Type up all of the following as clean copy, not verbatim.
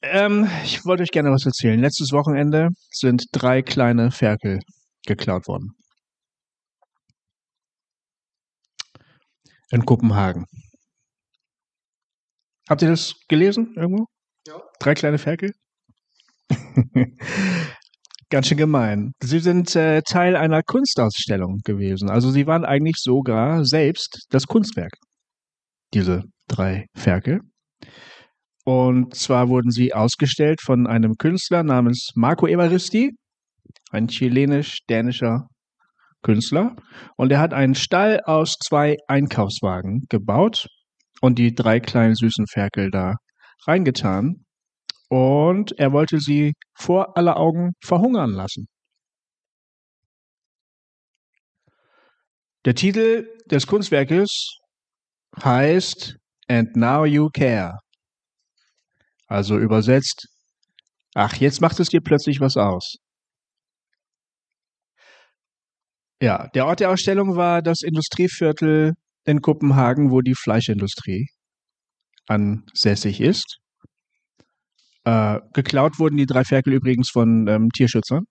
Ich wollte euch gerne was erzählen. Letztes Wochenende sind 3 kleine Ferkel geklaut worden. In Kopenhagen. Habt ihr das gelesen irgendwo? Ja. 3 kleine Ferkel? Ganz schön gemein. Sie sind Teil einer Kunstausstellung gewesen. Also sie waren eigentlich sogar selbst das Kunstwerk, diese 3 Ferkel. Und zwar wurden sie ausgestellt von einem Künstler namens Marco Evaristi, ein chilenisch-dänischer Künstler. Und er hat einen Stall aus 2 Einkaufswagen gebaut und die 3 kleinen süßen Ferkel da reingetan. Und er wollte sie vor aller Augen verhungern lassen. Der Titel des Kunstwerkes heißt And Now You Care. Also übersetzt, ach, jetzt macht es dir plötzlich was aus. Ja, der Ort der Ausstellung war das Industrieviertel in Kopenhagen, wo die Fleischindustrie ansässig ist. Geklaut wurden die 3 Ferkel übrigens von Tierschützern.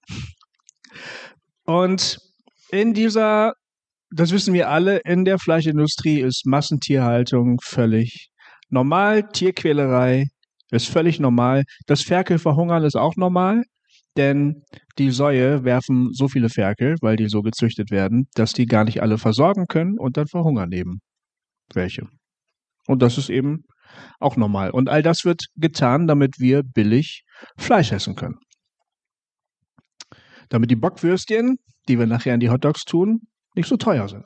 Und in dieser, das wissen wir alle, in der Fleischindustrie ist Massentierhaltung völlig normal. Tierquälerei ist völlig normal. Das Ferkel verhungern ist auch normal, denn die Säue werfen so viele Ferkel, weil die so gezüchtet werden, dass die gar nicht alle versorgen können und dann verhungern eben welche. Und das ist eben auch normal. Und all das wird getan, damit wir billig Fleisch essen können. Damit die Bockwürstchen, die wir nachher in die Hotdogs tun, nicht so teuer sind.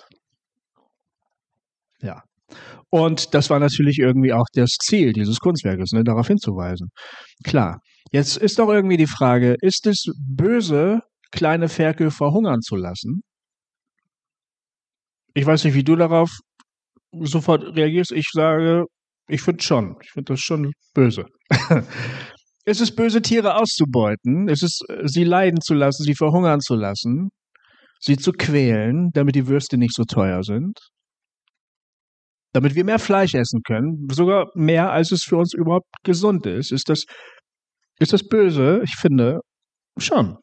Ja. Und das war natürlich irgendwie auch das Ziel dieses Kunstwerkes, ne, darauf hinzuweisen. Klar. Jetzt ist doch irgendwie die Frage, ist es böse, kleine Ferkel verhungern zu lassen? Ich weiß nicht, wie du darauf sofort reagierst. Ich sage, ich finde schon. Ich finde das schon böse. Ist es böse, Tiere auszubeuten? Ist es, sie leiden zu lassen, sie verhungern zu lassen, sie zu quälen, damit die Würste nicht so teuer sind? Damit wir mehr Fleisch essen können, sogar mehr, als es für uns überhaupt gesund ist. Ist das böse? Ich finde schon.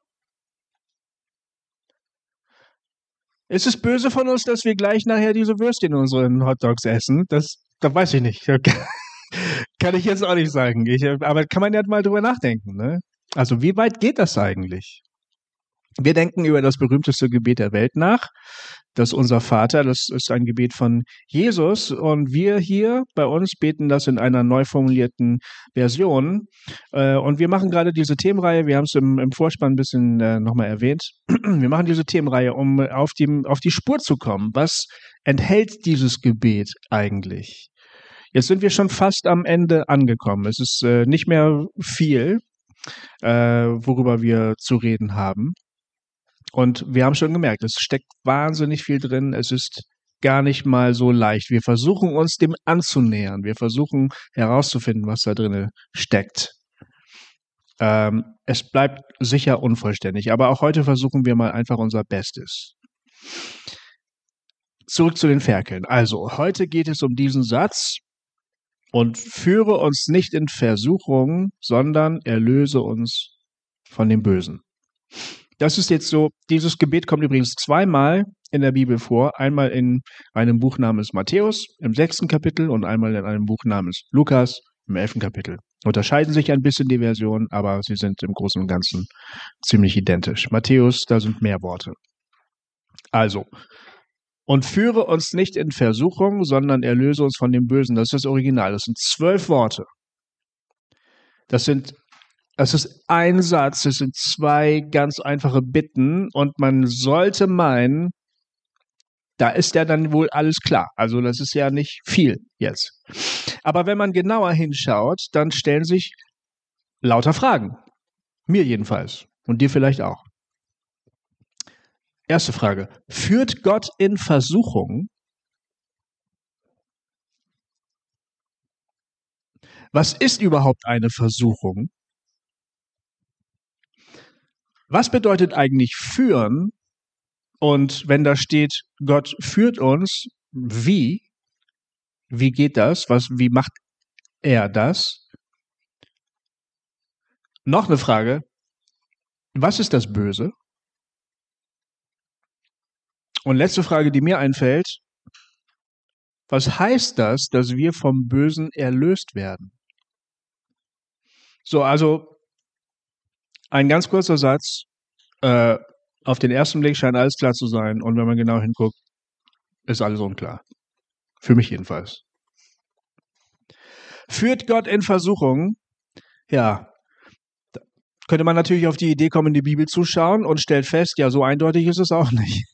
Ist es böse von uns, dass wir gleich nachher diese Würstchen in unseren Hotdogs essen? Das weiß ich nicht. Kann ich jetzt auch nicht sagen. Aber kann man ja mal drüber nachdenken, ne? Also, wie weit geht das eigentlich? Wir denken über das berühmteste Gebet der Welt nach. Das Unser Vater, das ist ein Gebet von Jesus. Und wir hier bei uns beten das in einer neu formulierten Version. Und wir machen gerade diese Themenreihe, wir haben es im Vorspann ein bisschen nochmal erwähnt. Wir machen diese Themenreihe, um auf die Spur zu kommen. Was enthält dieses Gebet eigentlich? Jetzt sind wir schon fast am Ende angekommen. Es ist nicht mehr viel, worüber wir zu reden haben. Und wir haben schon gemerkt, es steckt wahnsinnig viel drin. Es ist gar nicht mal so leicht. Wir versuchen uns dem anzunähern. Wir versuchen herauszufinden, was da drin steckt. Es bleibt sicher unvollständig, aber auch heute versuchen wir mal einfach unser Bestes. Zurück zu den Ferkeln. Also, heute geht es um diesen Satz. Und führe uns nicht in Versuchung, sondern erlöse uns von dem Bösen. Das ist jetzt so, dieses Gebet kommt übrigens 2-mal in der Bibel vor. Einmal in einem Buch namens Matthäus im 6. Kapitel und einmal in einem Buch namens Lukas im 11. Kapitel. Unterscheiden sich ein bisschen die Versionen, aber sie sind im Großen und Ganzen ziemlich identisch. Matthäus, da sind mehr Worte. Also, und führe uns nicht in Versuchung, sondern erlöse uns von dem Bösen. Das ist das Original. Das sind 12 Worte. Das ist ein Satz, das sind 2 ganz einfache Bitten und man sollte meinen, da ist ja dann wohl alles klar. Also das ist ja nicht viel jetzt. Aber wenn man genauer hinschaut, dann stellen sich lauter Fragen. Mir jedenfalls. Und dir vielleicht auch. Erste Frage. Führt Gott in Versuchung? Was ist überhaupt eine Versuchung? Was bedeutet eigentlich führen? Und wenn da steht, Gott führt uns, wie? Wie geht das? Wie macht er das? Noch eine Frage. Was ist das Böse? Und letzte Frage, die mir einfällt. Was heißt das, dass wir vom Bösen erlöst werden? So, also ein ganz kurzer Satz. Äh, auf den ersten Blick scheint alles klar zu sein. Und wenn man genau hinguckt, ist alles unklar. Für mich jedenfalls. Führt Gott in Versuchung? Ja, könnte man natürlich auf die Idee kommen, in die Bibel zu schauen und stellt fest, ja, so eindeutig ist es auch nicht.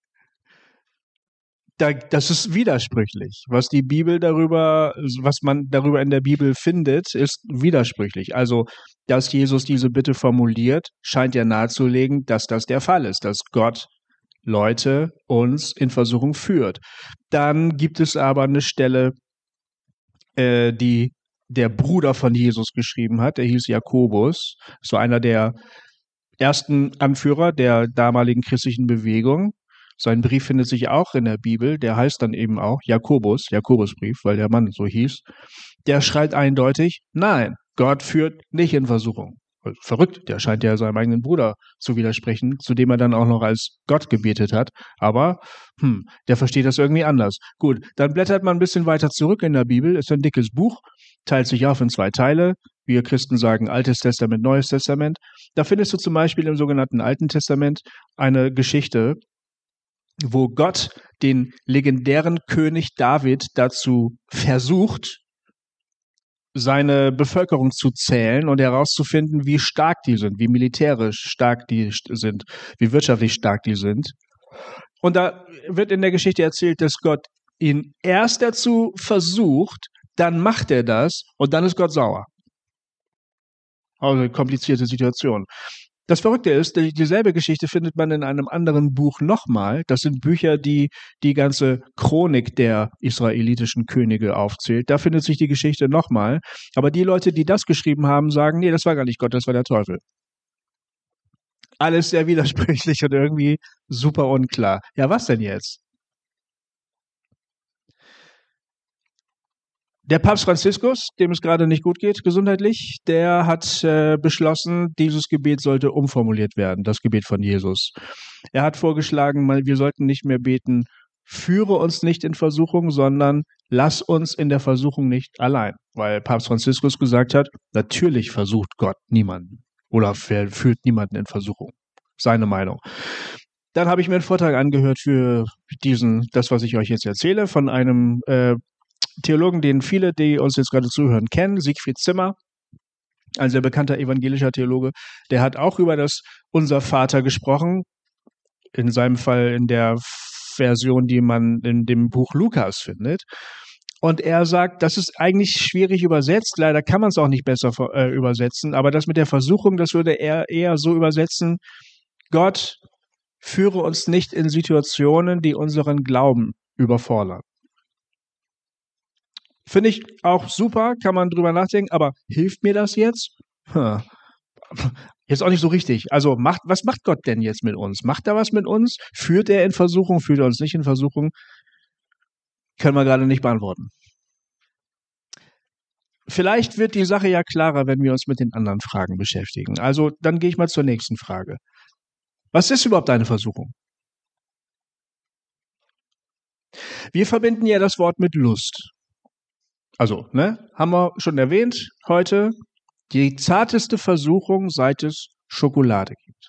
Das ist widersprüchlich. Was man darüber in der Bibel findet, ist widersprüchlich. Also, dass Jesus diese Bitte formuliert, scheint ja nahezulegen, dass das der Fall ist, dass Gott Leute uns in Versuchung führt. Dann gibt es aber eine Stelle, die der Bruder von Jesus geschrieben hat. Der hieß Jakobus, so einer der ersten Anführer der damaligen christlichen Bewegung. Sein Brief findet sich auch in der Bibel. Der heißt dann eben auch Jakobusbrief, weil der Mann so hieß. Der schreibt eindeutig, nein, Gott führt nicht in Versuchung. Verrückt, der scheint ja seinem eigenen Bruder zu widersprechen, zu dem er dann auch noch als Gott gebetet hat. Aber, der versteht das irgendwie anders. Gut, dann blättert man ein bisschen weiter zurück in der Bibel. Ist ein dickes Buch, teilt sich auf in 2 Teile. Wir Christen sagen Altes Testament, Neues Testament. Da findest du zum Beispiel im sogenannten Alten Testament eine Geschichte, wo Gott den legendären König David dazu versucht, seine Bevölkerung zu zählen und herauszufinden, wie stark die sind, wie militärisch stark die sind, wie wirtschaftlich stark die sind. Und da wird in der Geschichte erzählt, dass Gott ihn erst dazu versucht, dann macht er das und dann ist Gott sauer. Also eine komplizierte Situation. Das Verrückte ist, dieselbe Geschichte findet man in einem anderen Buch nochmal. Das sind Bücher, die die ganze Chronik der israelitischen Könige aufzählt. Da findet sich die Geschichte nochmal. Aber die Leute, die das geschrieben haben, sagen, nee, das war gar nicht Gott, das war der Teufel. Alles sehr widersprüchlich und irgendwie super unklar. Ja, was denn jetzt? Der Papst Franziskus, dem es gerade nicht gut geht, gesundheitlich, der hat beschlossen, dieses Gebet sollte umformuliert werden, das Gebet von Jesus. Er hat vorgeschlagen, wir sollten nicht mehr beten, führe uns nicht in Versuchung, sondern lass uns in der Versuchung nicht allein. Weil Papst Franziskus gesagt hat, natürlich versucht Gott niemanden oder führt niemanden in Versuchung. Seine Meinung. Dann habe ich mir einen Vortrag angehört für das, was ich euch jetzt erzähle, von einem Theologen, den viele, die uns jetzt gerade zuhören, kennen, Siegfried Zimmer, ein sehr bekannter evangelischer Theologe, der hat auch über das Unser Vater gesprochen, in seinem Fall in der Version, die man in dem Buch Lukas findet. Und er sagt, das ist eigentlich schwierig übersetzt, leider kann man es auch nicht besser übersetzen, aber das mit der Versuchung, das würde er eher so übersetzen, Gott führe uns nicht in Situationen, die unseren Glauben überfordern. Finde ich auch super, kann man drüber nachdenken, aber hilft mir das jetzt? Jetzt auch nicht so richtig. Also was macht Gott denn jetzt mit uns? Macht er was mit uns? Führt er in Versuchung? Führt er uns nicht in Versuchung? Können wir gerade nicht beantworten. Vielleicht wird die Sache ja klarer, wenn wir uns mit den anderen Fragen beschäftigen. Also dann gehe ich mal zur nächsten Frage. Was ist überhaupt eine Versuchung? Wir verbinden ja das Wort mit Lust. Also, haben wir schon erwähnt heute, die zarteste Versuchung, seit es Schokolade gibt.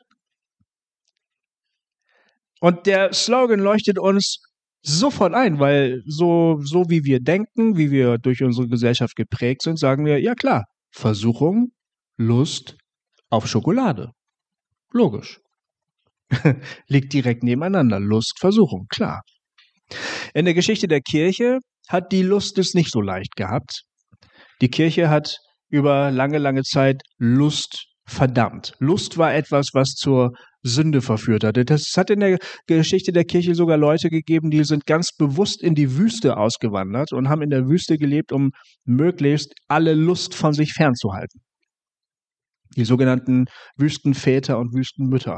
Und der Slogan leuchtet uns sofort ein, weil so wie wir denken, wie wir durch unsere Gesellschaft geprägt sind, sagen wir, ja klar, Versuchung, Lust auf Schokolade. Logisch. Liegt direkt nebeneinander. Lust, Versuchung, klar. In der Geschichte der Kirche hat die Lust es nicht so leicht gehabt. Die Kirche hat über lange, lange Zeit Lust verdammt. Lust war etwas, was zur Sünde verführt hatte. Es hat in der Geschichte der Kirche sogar Leute gegeben, die sind ganz bewusst in die Wüste ausgewandert und haben in der Wüste gelebt, um möglichst alle Lust von sich fernzuhalten. Die sogenannten Wüstenväter und Wüstenmütter.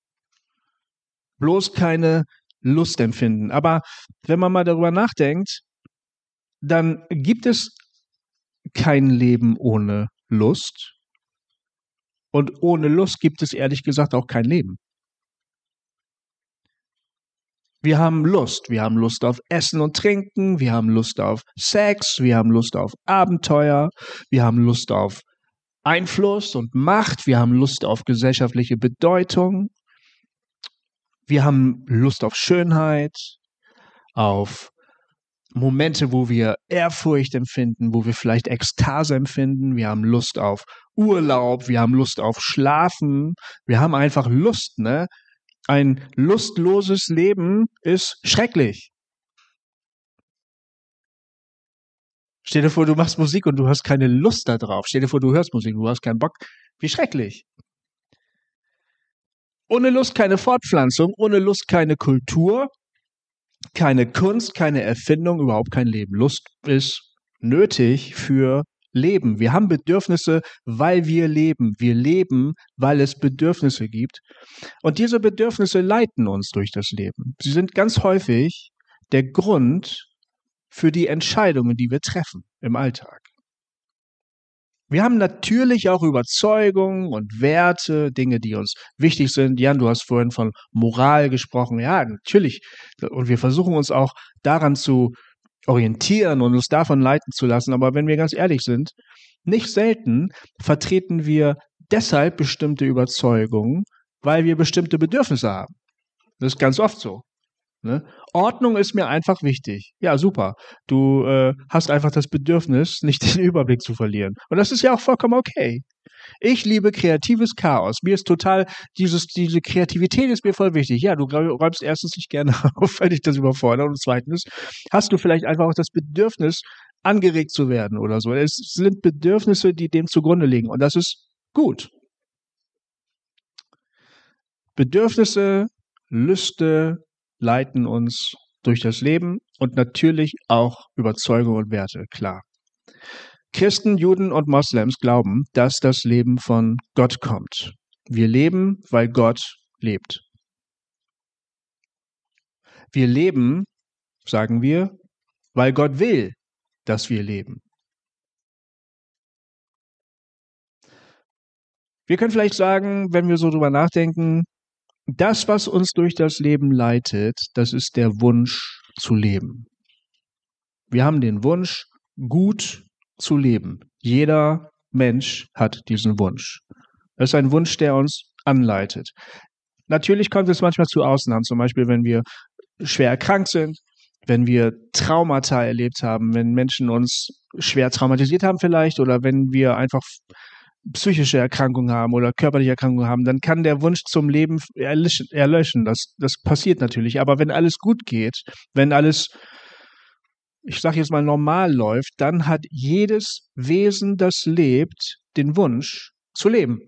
Bloß keine Lust empfinden. Aber wenn man mal darüber nachdenkt, dann gibt es kein Leben ohne Lust. Und ohne Lust gibt es ehrlich gesagt auch kein Leben. Wir haben Lust. Wir haben Lust auf Essen und Trinken. Wir haben Lust auf Sex. Wir haben Lust auf Abenteuer. Wir haben Lust auf Einfluss und Macht. Wir haben Lust auf gesellschaftliche Bedeutung. Wir haben Lust auf Schönheit, auf Momente, wo wir Ehrfurcht empfinden, wo wir vielleicht Ekstase empfinden. Wir haben Lust auf Urlaub. Wir haben Lust auf Schlafen. Wir haben einfach Lust, ne? Ein lustloses Leben ist schrecklich. Stell dir vor, du machst Musik und du hast keine Lust da drauf. Stell dir vor, du hörst Musik und du hast keinen Bock. Wie schrecklich. Ohne Lust keine Fortpflanzung, ohne Lust keine Kultur, keine Kunst, keine Erfindung, überhaupt kein Leben. Lust ist nötig für Leben. Wir haben Bedürfnisse, weil wir leben. Wir leben, weil es Bedürfnisse gibt. Und diese Bedürfnisse leiten uns durch das Leben. Sie sind ganz häufig der Grund für die Entscheidungen, die wir treffen im Alltag. Wir haben natürlich auch Überzeugungen und Werte, Dinge, die uns wichtig sind. Jan, du hast vorhin von Moral gesprochen. Ja, natürlich. Und wir versuchen uns auch daran zu orientieren und uns davon leiten zu lassen. Aber wenn wir ganz ehrlich sind, nicht selten vertreten wir deshalb bestimmte Überzeugungen, weil wir bestimmte Bedürfnisse haben. Das ist ganz oft so. Ne? Ordnung ist mir einfach wichtig. Ja, super. Du hast einfach das Bedürfnis, nicht den Überblick zu verlieren. Und das ist ja auch vollkommen okay. Ich liebe kreatives Chaos. Mir ist total, diese Kreativität ist mir voll wichtig. Ja, du räumst erstens nicht gerne auf, weil dich das überfordert. Und zweitens hast du vielleicht einfach auch das Bedürfnis, angeregt zu werden oder so. Es sind Bedürfnisse, die dem zugrunde liegen. Und das ist gut. Bedürfnisse, Lüste leiten uns durch das Leben und natürlich auch Überzeugungen und Werte, klar. Christen, Juden und Moslems glauben, dass das Leben von Gott kommt. Wir leben, weil Gott lebt. Wir leben, sagen wir, weil Gott will, dass wir leben. Wir können vielleicht sagen, wenn wir so drüber nachdenken, das, was uns durch das Leben leitet, das ist der Wunsch zu leben. Wir haben den Wunsch, gut zu leben. Jeder Mensch hat diesen Wunsch. Das ist ein Wunsch, der uns anleitet. Natürlich kommt es manchmal zu Ausnahmen, zum Beispiel, wenn wir schwer erkrankt sind, wenn wir Traumata erlebt haben, wenn Menschen uns schwer traumatisiert haben vielleicht oder wenn wir einfach psychische Erkrankungen haben oder körperliche Erkrankungen haben, dann kann der Wunsch zum Leben erlöschen. Das passiert natürlich. Aber wenn alles gut geht, wenn alles, ich sage jetzt mal, normal läuft, dann hat jedes Wesen, das lebt, den Wunsch zu leben.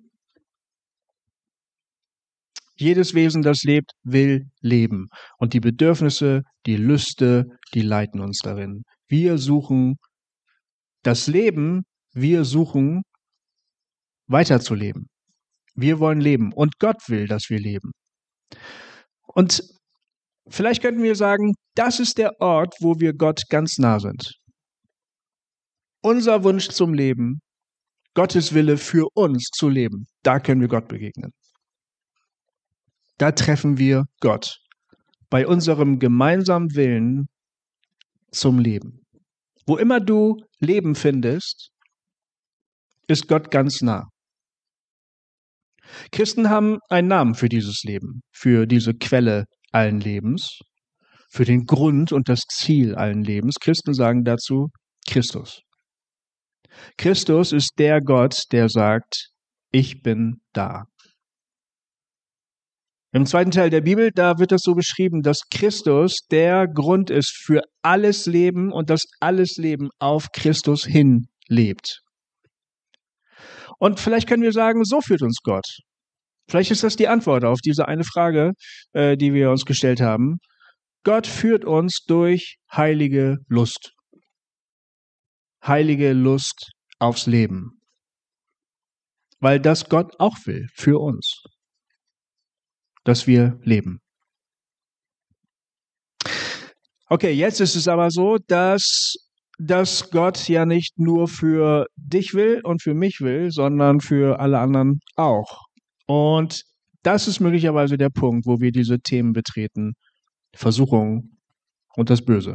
Jedes Wesen, das lebt, will leben. Und die Bedürfnisse, die Lüste, die leiten uns darin. Wir suchen das Leben, wir suchen weiterzuleben. Wir wollen leben und Gott will, dass wir leben. Und vielleicht könnten wir sagen, das ist der Ort, wo wir Gott ganz nah sind. Unser Wunsch zum Leben, Gottes Wille für uns zu leben, da können wir Gott begegnen. Da treffen wir Gott bei unserem gemeinsamen Willen zum Leben. Wo immer du Leben findest, ist Gott ganz nah. Christen haben einen Namen für dieses Leben, für diese Quelle allen Lebens, für den Grund und das Ziel allen Lebens. Christen sagen dazu Christus. Christus ist der Gott, der sagt, ich bin da. Im zweiten Teil der Bibel, da wird das so beschrieben, dass Christus der Grund ist für alles Leben und dass alles Leben auf Christus hin lebt. Und vielleicht können wir sagen, so führt uns Gott. Vielleicht ist das die Antwort auf diese eine Frage, die wir uns gestellt haben. Gott führt uns durch heilige Lust. Heilige Lust aufs Leben. Weil das Gott auch will für uns. Dass wir leben. Okay, jetzt ist es aber so, dass dass Gott ja nicht nur für dich will und für mich will, sondern für alle anderen auch. Und das ist möglicherweise der Punkt, wo wir diese Themen betreten. Versuchung und das Böse.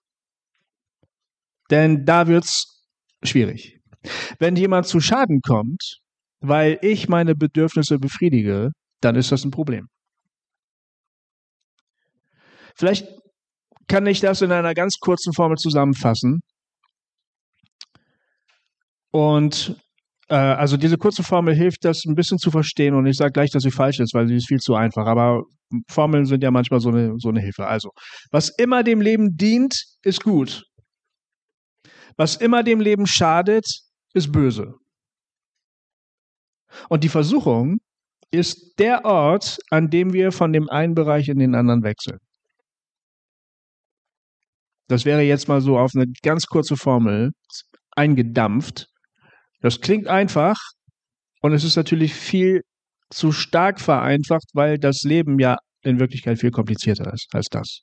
Denn da wird's schwierig. Wenn jemand zu Schaden kommt, weil ich meine Bedürfnisse befriedige, dann ist das ein Problem. Vielleicht kann ich das in einer ganz kurzen Formel zusammenfassen. Und also diese kurze Formel hilft, das ein bisschen zu verstehen. Und ich sage gleich, dass sie falsch ist, weil sie ist viel zu einfach. Aber Formeln sind ja manchmal so eine Hilfe. Also, was immer dem Leben dient, ist gut. Was immer dem Leben schadet, ist böse. Und die Versuchung ist der Ort, an dem wir von dem einen Bereich in den anderen wechseln. Das wäre jetzt mal so auf eine ganz kurze Formel eingedampft. Das klingt einfach und es ist natürlich viel zu stark vereinfacht, weil das Leben ja in Wirklichkeit viel komplizierter ist als das.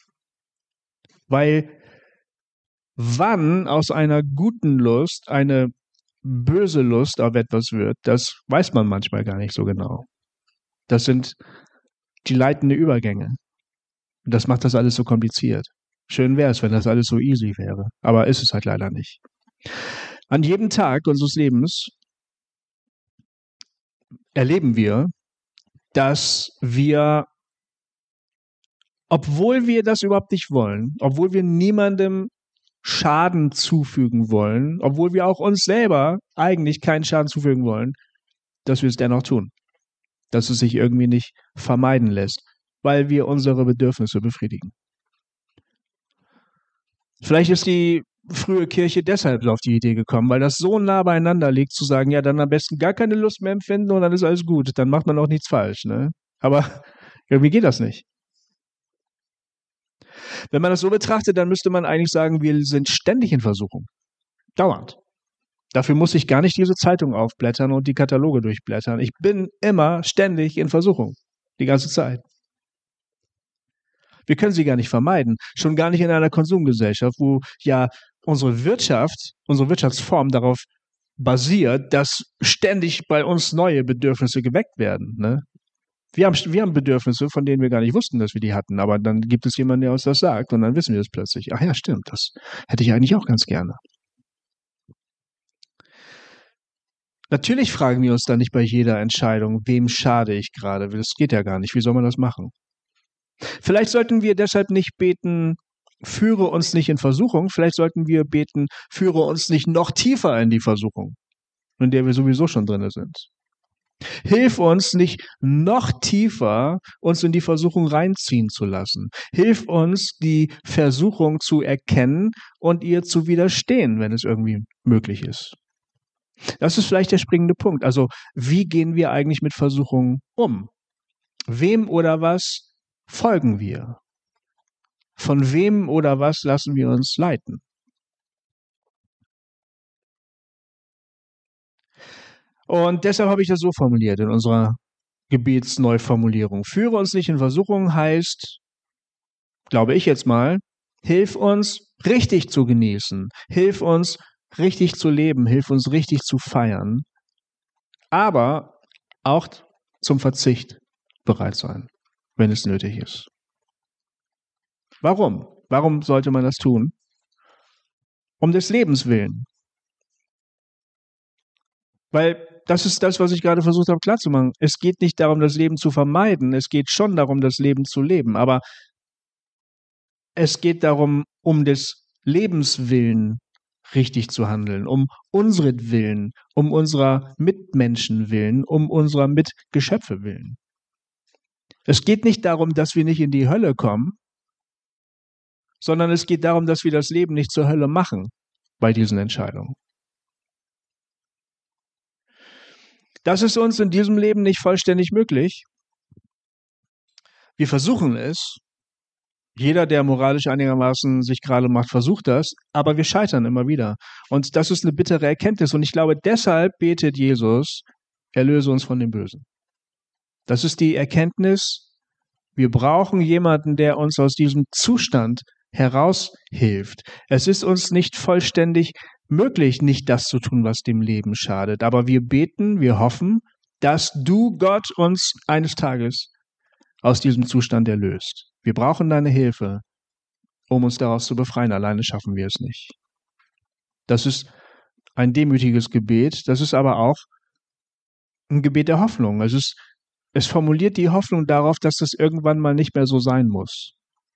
Weil wann aus einer guten Lust eine böse Lust auf etwas wird, das weiß man manchmal gar nicht so genau. Das sind die leitenden Übergänge. Und das macht das alles so kompliziert. Schön wäre es, wenn das alles so easy wäre, aber ist es halt leider nicht. An jedem Tag unseres Lebens erleben wir, dass wir, obwohl wir das überhaupt nicht wollen, obwohl wir niemandem Schaden zufügen wollen, obwohl wir auch uns selber eigentlich keinen Schaden zufügen wollen, dass wir es dennoch tun. Dass es sich irgendwie nicht vermeiden lässt, weil wir unsere Bedürfnisse befriedigen. Vielleicht ist die frühe Kirche deshalb auf die Idee gekommen, weil das so nah beieinander liegt, zu sagen, ja, dann am besten gar keine Lust mehr empfinden und dann ist alles gut. Dann macht man auch nichts falsch, ne? Aber irgendwie geht das nicht. Wenn man das so betrachtet, dann müsste man eigentlich sagen, wir sind ständig in Versuchung. Dauernd. Dafür muss ich gar nicht diese Zeitung aufblättern und die Kataloge durchblättern. Ich bin immer ständig in Versuchung. Die ganze Zeit. Wir können sie gar nicht vermeiden. Schon gar nicht in einer Konsumgesellschaft, wo ja unsere Wirtschaftsform darauf basiert, dass ständig bei uns neue Bedürfnisse geweckt werden. Ne? Wir haben Bedürfnisse, von denen wir gar nicht wussten, dass wir die hatten. Aber dann gibt es jemanden, der uns das sagt und dann wissen wir es plötzlich. Ach ja, stimmt, das hätte ich eigentlich auch ganz gerne. Natürlich fragen wir uns dann nicht bei jeder Entscheidung, wem schade ich gerade? Das geht ja gar nicht. Wie soll man das machen? Vielleicht sollten wir deshalb nicht beten, führe uns nicht in Versuchung. Vielleicht sollten wir beten, führe uns nicht noch tiefer in die Versuchung, in der wir sowieso schon drin sind. Hilf uns nicht noch tiefer uns in die Versuchung reinziehen zu lassen. Hilf uns, die Versuchung zu erkennen und ihr zu widerstehen, wenn es irgendwie möglich ist. Das ist vielleicht der springende Punkt. Also, wie gehen wir eigentlich mit Versuchungen um? Wem oder was folgen wir? Von wem oder was lassen wir uns leiten? Und deshalb habe ich das so formuliert in unserer Gebetsneuformulierung. Führe uns nicht in Versuchung heißt, glaube ich jetzt mal, hilf uns richtig zu genießen, hilf uns richtig zu leben, hilf uns richtig zu feiern, aber auch zum Verzicht bereit sein, wenn es nötig ist. Warum? Warum sollte man das tun? Um des Lebens willen. Weil das ist das, was ich gerade versucht habe klarzumachen. Es geht nicht darum, das Leben zu vermeiden. Es geht schon darum, das Leben zu leben. Aber es geht darum, um des Lebens willen richtig zu handeln, um unseren um unserer Mitmenschen willen, um unserer Mitgeschöpfe willen. Es geht nicht darum, dass wir nicht in die Hölle kommen, sondern es geht darum, dass wir das Leben nicht zur Hölle machen bei diesen Entscheidungen. Das ist uns in diesem Leben nicht vollständig möglich. Wir versuchen es. Jeder, der moralisch einigermaßen sich gerade macht, versucht das, aber wir scheitern immer wieder. Und das ist eine bittere Erkenntnis. Und ich glaube, deshalb betet Jesus, erlöse uns von dem Bösen. Das ist die Erkenntnis, wir brauchen jemanden, der uns aus diesem Zustand heraushilft. Es ist uns nicht vollständig möglich, nicht das zu tun, was dem Leben schadet. Aber wir beten, wir hoffen, dass du, Gott, uns eines Tages aus diesem Zustand erlöst. Wir brauchen deine Hilfe, um uns daraus zu befreien. Alleine schaffen wir es nicht. Das ist ein demütiges Gebet. Das ist aber auch ein Gebet der Hoffnung. Es formuliert die Hoffnung darauf, dass das irgendwann mal nicht mehr so sein muss.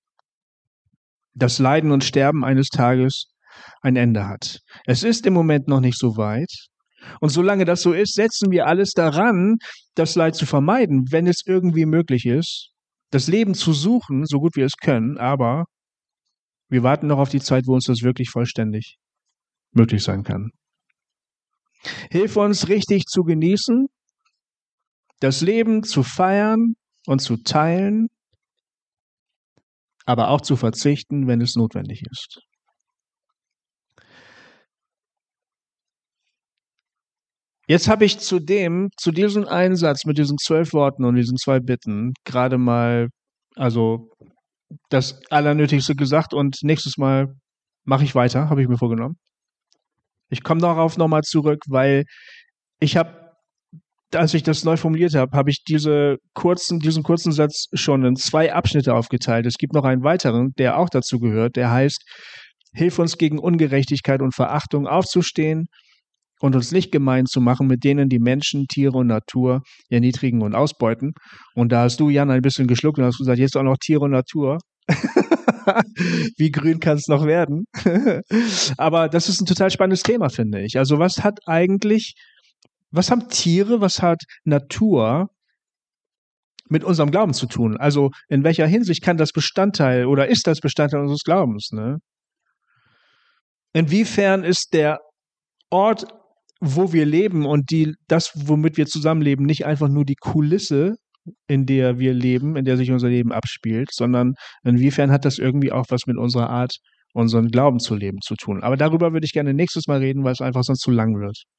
Das Leiden und Sterben eines Tages ein Ende hat. Es ist im Moment noch nicht so weit. Und solange das so ist, setzen wir alles daran, das Leid zu vermeiden, wenn es irgendwie möglich ist, das Leben zu suchen, so gut wir es können, aber wir warten noch auf die Zeit, wo uns das wirklich vollständig möglich sein kann. Hilf uns richtig zu genießen, das Leben zu feiern und zu teilen, aber auch zu verzichten, wenn es notwendig ist. Jetzt habe ich zu diesem Einsatz mit diesen 12 Worten und diesen 2 Bitten gerade mal, also das Allernötigste gesagt und nächstes Mal mache ich weiter, habe ich mir vorgenommen. Ich komme darauf nochmal zurück, weil als ich das neu formuliert habe, habe ich diesen kurzen Satz schon in 2 Abschnitte aufgeteilt. Es gibt noch einen weiteren, der auch dazu gehört, der heißt, hilf uns gegen Ungerechtigkeit und Verachtung aufzustehen und uns nicht gemein zu machen mit denen, die Menschen, Tiere und Natur erniedrigen und ausbeuten. Und da hast du, Jan, ein bisschen geschluckt und hast gesagt, jetzt auch noch Tiere und Natur. Wie grün kann es noch werden? Aber das ist ein total spannendes Thema, finde ich. Also was haben Tiere, was hat Natur mit unserem Glauben zu tun? Also in welcher Hinsicht kann das Bestandteil oder ist das Bestandteil unseres Glaubens? Ne? Inwiefern ist der Ort, wo wir leben und das, womit wir zusammenleben, nicht einfach nur die Kulisse, in der wir leben, in der sich unser Leben abspielt, sondern inwiefern hat das irgendwie auch was mit unserer Art, unseren Glauben zu leben zu tun? Aber darüber würde ich gerne nächstes Mal reden, weil es einfach sonst zu lang wird.